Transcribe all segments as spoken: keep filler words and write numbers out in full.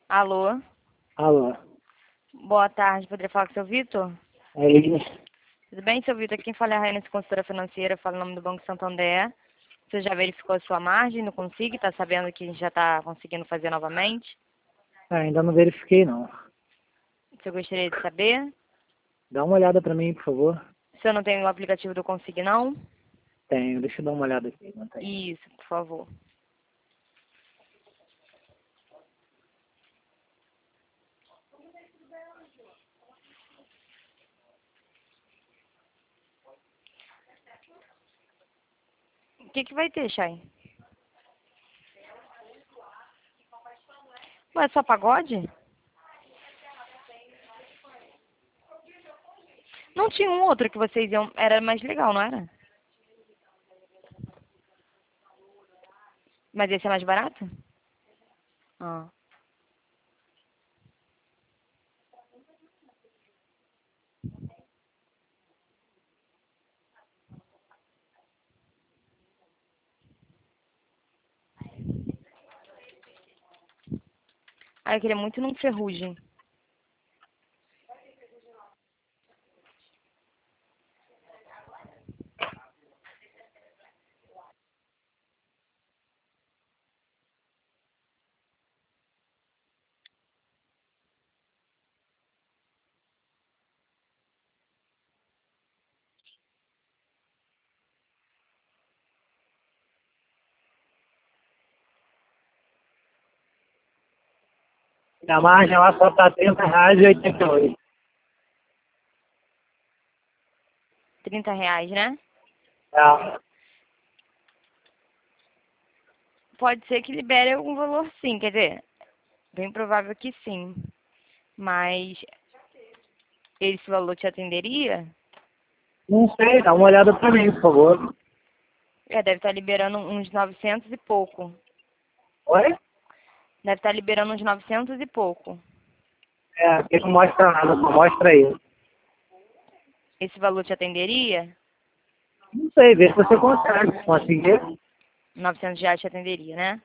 Alô? Alô, Boa tarde, poderia falar com o seu Vitor? é ele? Tudo bem, seu Vitor? Quem fala é a Rainha Consultora Financeira, fala o nome do Banco Santander. Você já verificou a sua margem no Consig? Está sabendo que a gente já está conseguindo fazer novamente? Ah, ainda não verifiquei não. Você gostaria de saber? Dá uma olhada pra mim, por favor. O senhor não tem o aplicativo do Consig, não? Tenho, deixa eu dar uma olhada aqui. Não tem. Isso, por favor. O que, que vai ter, Chay? Ué, é só pagode? Não tinha um outro que vocês iam... Era mais legal, não era? Mas esse é mais barato? Ah. Ah, eu queria muito num ferrugem. A margem lá só tá trinta reais e oitenta e oito. Trinta reais, né? É. Pode ser que libere algum valor sim, quer dizer, bem provável que sim. Mas esse valor te atenderia? Não sei, dá uma olhada pra mim, por favor. É, deve estar liberando uns novecentos e pouco. Oi? Deve estar liberando uns novecentos e pouco. É, aqui não mostra nada, só mostra aí. Esse valor te atenderia? Não sei, vê se você consegue. Se conseguir, Novecentos reais te atenderia, né?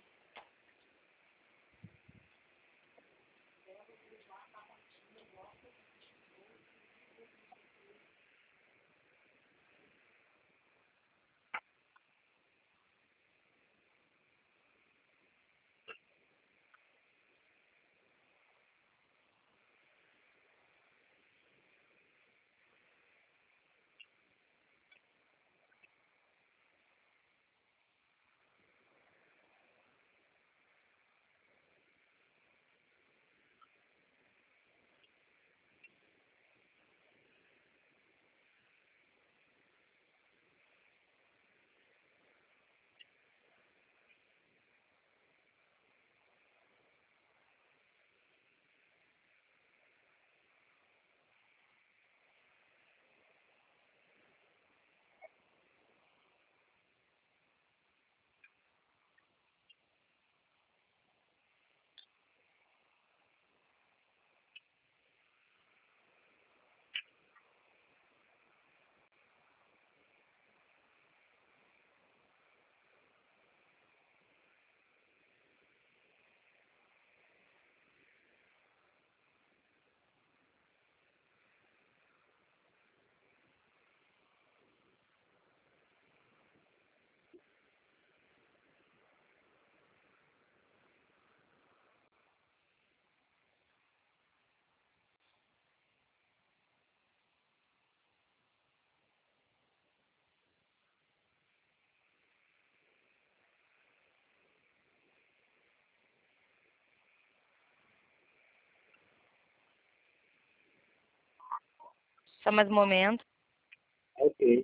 Só mais um momento. ok.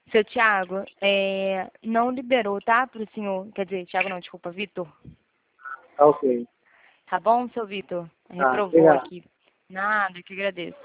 Seu Thiago, é, não liberou, tá? Pro senhor, quer dizer, Thiago não, desculpa, Vitor. Tá ok. Tá bom, seu Vitor? Tá, Reprovou obrigado. aqui. Nada, que agradeço.